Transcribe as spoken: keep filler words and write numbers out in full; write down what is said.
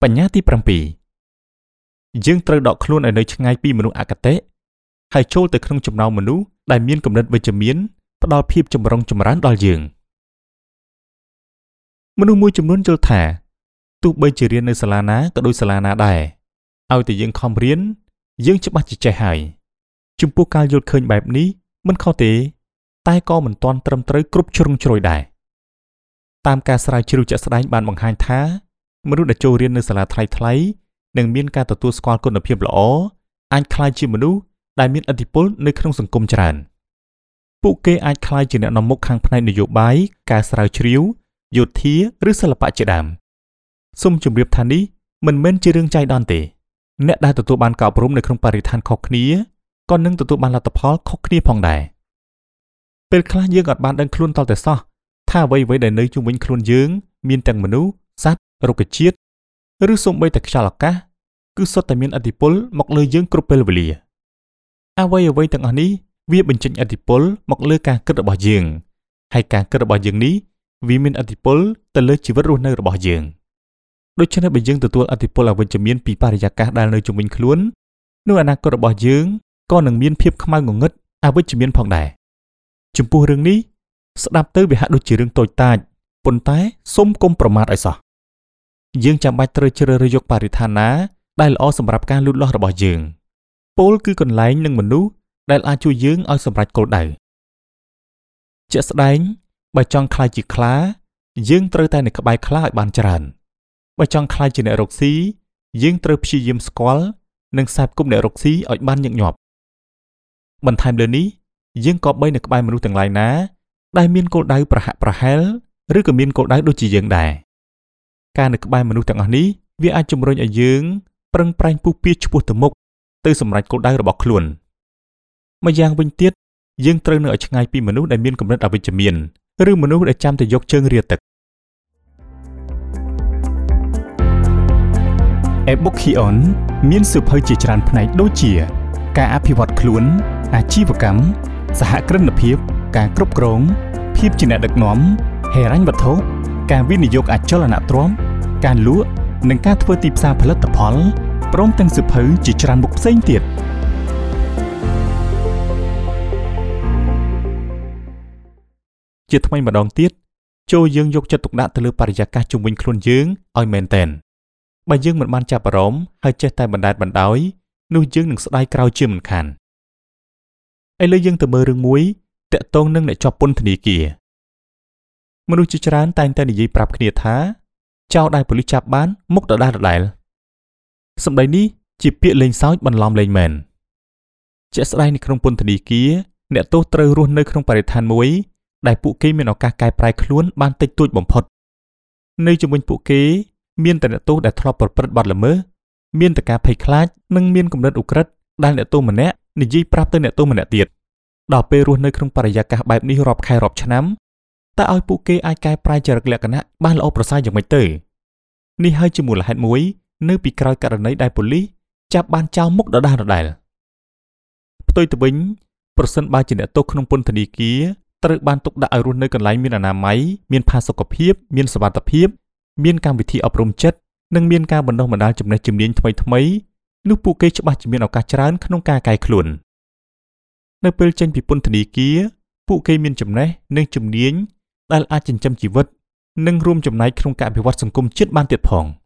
បញ្ញាទីប្រាំពីរយើងត្រូវដកខ្លួនឲ្យនៅឆ្ងាយពីមនុស្សអកតេហើយចូលទៅក្នុងចំណោមមនុស្សដែលមានគំនិតវិជ្ជមានផ្ដល់ភាពចម្រុងចម្រើនដល់យើងមនុស្សមួយចំនួនយល់ថាទោះបីជារៀននៅសាលាណាក៏ដូចសាលាណាដែរឲ្យតែយើងខំរៀនយើងច្បាស់ជាចេះហើយចំពោះការយល់ឃើញបែបនេះមិនខុសទេតែក៏មិនទាន់ត្រឹមត្រូវគ្រប់ជ្រុងជ្រោយដែរតាមការស្រាវជ្រាវជាក់ស្ដែងបានបង្ហាញថាមនុស្សដែលចូលរៀននៅសាលាថ្លៃៗនិងមានការទទួលស្គាល់គុណភាពល្អអាចក្លាយជាមនុស្សដែលមានឥទ្ធិពលនៅក្នុងសង្គមច្រើនពួកគេអាចក្លាយជាអ្នកនាំមុខខាងផ្នែកនយោបាយការស្រាវជ្រាវយោធាឬសិល្បៈជាដើមសូមជម្រាបថានេះមិនមែនជារឿងចៃដន្យទេអ្នកដែលទទួលបានការអប់រំនៅក្នុងបរិស្ថានខុសគ្នាក៏នឹងទទួលបានលទ្ធផលខុសគ្នាផងដែរពេលខ្លះយើងអាចបានដឹងខ្លួនតតែសោះថាអ្វីៗដែលនៅជុំវិញខ្លួនយើងមានទាំងមនុស្សសត្វរុក្ខជាតិឬសូម្បីតែខ្យល់អាកាសគឺសុទ្ធតែមានឥទ្ធិពលមកលើយើងគ្រប់ពេលវេលាអ្វីអ្វីទាំងអស់នេះវាបញ្ចេញឥទ្ធិពលមកលើការគិតរបស់យើងហើយការគិតរបស់យើងនេះវាមានឥទ្ធិពលទៅលើជីវិតរស់នៅរបស់យើងដូច្នេះបើយើងទទួលឥទ្ធិពលអវិជ្ជមានពីបរិយាកាសដែលនៅជុំវិញខ្លួននោះអនាគតរបស់យើងក៏នឹងមានភាពខ្មៅងងឹតអវិជ្ជមានផងដែរចំពោះរឿងនេះស្ដាប់ទៅវាហាក់ដូចជារឿងតូចតាចប៉ុន្តែសូមកុំប្រមាថឲ្យសោះយើងចាំបាច់ត្រូវជ្រើសរើសយកបរិស្ថានណាដែលល្អសម្រាប់ការលូតលាស់របស់យើងពោលគឺកន្លែងនិងមនុស្សដែលអាចជួយយើងឲ្យសម្រេចគោលដៅជាក់ស្ដែងបើចង់ខ្លាយជាខ្លាយើងត្រូវតែនៅក្បែរខ្លាឲ្យបានច្រើនបើចង់ខ្លាយជាអ្នករកស៊ីយើងត្រូវព្យាយាមស្គាល់និងសាបគប់អ្នករកស៊ីឲ្យបានញឹកញាប់បន្ថែមលើនេះយើងក៏បីនៅក្បែរមនុស្សទាំងឡាយណាដែលមានគោលដៅប្រហាក់ប្រហែលឬក៏មានគោលដៅដូចជាយើងដែរការនៅក្បែរមនុស្សទាំងអស់នេះវាអាចជំរុញឲ្យយើងប្រឹងប្រែងពុះពៀឆ្ពោះទៅមុខទៅសម្រេចគោលដៅរបស់ខ្លួនម្យ៉ាងវិញទៀតយើងត្រូវនៅឲ្យឆ្ងាយពីមនុស្សដែលមានគំនិតអវិជ្ជមានឬមនុស្សដែលចាំតែយកជើងរាទឹក Ebookion មានសៀវភៅជាច្រើនផ្នែកដូចជាការអភិវឌ្ឍខ្លួនអាជីវកម្មសហគ្រិនភាពការគ្រប់គ្រងភាពជាអ្នកដឹកនាំហិរញ្ញវត្ថុការវិនិយោគអចលនទ្រព្យការលក់និងការធ្វើទីផ្សារផលិតផលព្រមទាំងសៀវភៅជាច្រើនមុខផ្សេងទៀតជាថ្មីម្ដងទៀតចូលយើងយកចិត្តទុកដាក់ទៅលើបរិយាកាសជុំវិញខ្លួនយើងឲ្យមែនទែនបើយើងមិនបានចាប់អារម្មណ៍ហើយចេះតែបណ្តែតបណ្តោយនោះយើងនឹងស្ដាយក្រោយជាមិនខានឥឡូវយើងទៅមើលរឿងមួយតាក់ទងនឹងអ្នកជាប់ពន្ធនាគារមនុស្សជាច្រើនតែងតែនិយាយប្រាប់គ្នាថាចោរដែលប៉ូលីសចាប់បានមុខដដែលដដែលសម្ដីនេះជាពាក្យលេងសើចបន្លំលេងមែនជាក់ស្ដែងនៅក្នុងពន្ធនាគារអ្នកទោសត្រូវរស់នៅក្នុងបរិស្ថានមួយដែលពួកគេមានឱកាសកែប្រែខ្លួនបានតិចតួចបំផុតនៅជុំវិញពួកគេមានតែអ្នកទោសដែលធ្លាប់ប្រព្រឹត្តបទល្មើសមានតែការភ័យខ្លាចនិងមានគំនិតឧក្រិដ្ឋដែលអ្នកទោសម្នាក់និយាយប្រាប់ទៅអ្នកទោសម្នាក់ទៀតដល់ពេលរស់នៅក្នុងបរិយាកាសបែបនេះរាប់ខែរាប់ឆ្នាំតើឲ្យពួកគេអាចកែប្រែចរិតលក្ខណៈបានល្អប្រសើរយ៉ាងម៉េចទៅនេះហើយជាមូលហេតុមួយនៅពីក្រោយករណីដែលប៉ូលីសចាប់បានចោរមុខដដែលដដែលផ្ទុយទៅវិញប្រសិនបើជាអ្នកទោសក្នុងពន្ធនាគារត្រូវបានទុកដាក់ឲ្យរស់នៅកន្លែងមានអនាម័យមានផាសុកភាពមានសុវត្ថិភាពមានកម្មវិធីអប់រំចិត្តនិងមានការបណ្ដុះបណ្ដាលចំណេះជំនាញថ្មីថ្មីនោះពួកគេច្បាស់ជាមានឱកាសច្រើនក្នុងការកែខ្លួននៅពេលចេញពីពន្ធនាគារពួកគេមានចំណេះនិងជំនាញដែលអាចចិញ្ចឹមជីវិតនិងរួមចំណែកក្នុងការអភិវឌ្ឍសង្គមជាតិបានទៀតផង